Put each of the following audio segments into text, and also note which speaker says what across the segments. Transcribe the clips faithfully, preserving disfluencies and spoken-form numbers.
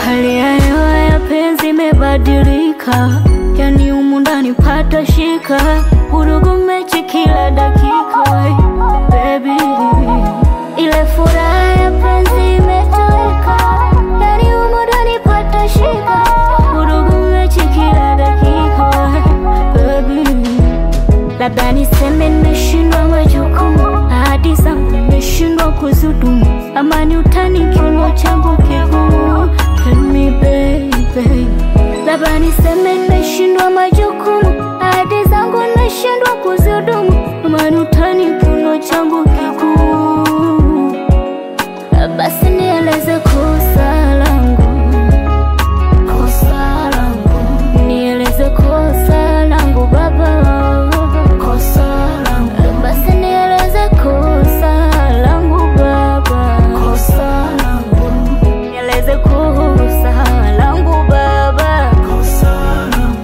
Speaker 1: Hali ya hewa ya penzi imebadilika, yani humu ndani pata shika, vurugu mechi kila dakika. Baby, ile furaha ya penzi imetoweka, yani humu ndani pata shika, vurugu mechi kila dakika. Baby, labda niseme nimeshindwa majukumu, ahadi zangu nimeshindwa kuzidumu, amani utani kiuno changu kigumu. Tell me baby, labda niseme nimeshindwa majukumu, ahadi zangu nimeshindwa kuzidumu, amani utani kiuno changu kigumu. Basi nieleze kosa langu, kosa langu, nieleze kosa langu baba, kosa langu. Basi nieleze kosa langu baba, kosa langu, nieleze kosa langu baba, kosa langu.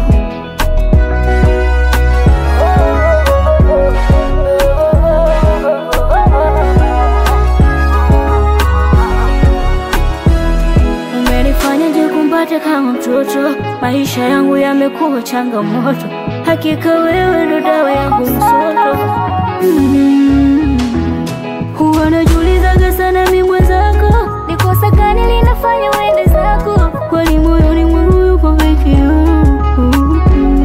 Speaker 1: Umenifanya jikumbate kama mtoto, maisha yangu yamekuwa changamoto, hakika wewe ndo dawa yangu msoto. mm. Huwa najiulizaga sana mimi mwenzako, ni kosa gani linafanya uende zako, kwani moyoni mwangu yuko peke yangu.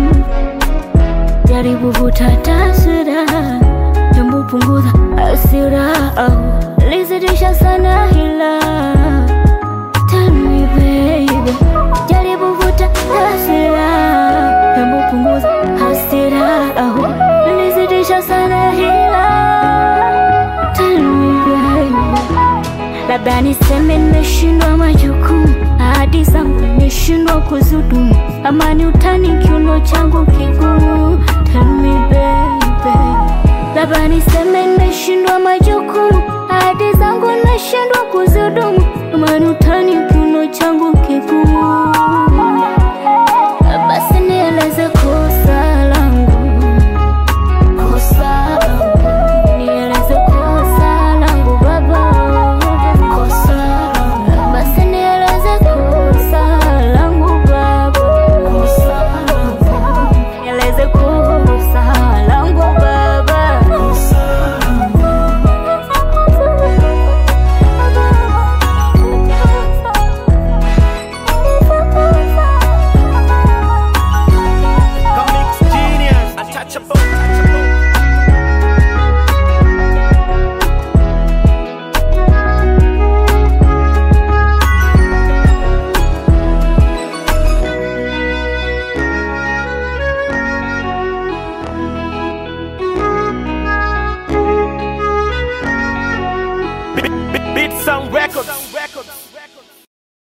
Speaker 1: Jaribu vuta taswira, jambo punguza hasira, au lizidisha sana hila. Tell me baby, jaribu vuta hasira, jambo punguza hasira, au lizidisha sana hila. Tell me baby, labda niseme nimeshindwa majukumu, ahadi zangu nimeshindwa kuzidumu, amani utani kiuno changu kigumu. Tell me baby, labda niseme nimeshindwa majukumu, ahadi zangu nimeshindwa kuzidumu, amani utani kiuno changu kigumu. Basi nieleze kosa langu, kosa langu, nieleze kosa langu baba, kosa langu. Basi nieleze kosa langu baba, kosa langu, nieleze kosa langu baba, kosa langu.
Speaker 2: Comics genius, untouchable. Beat Sound Records.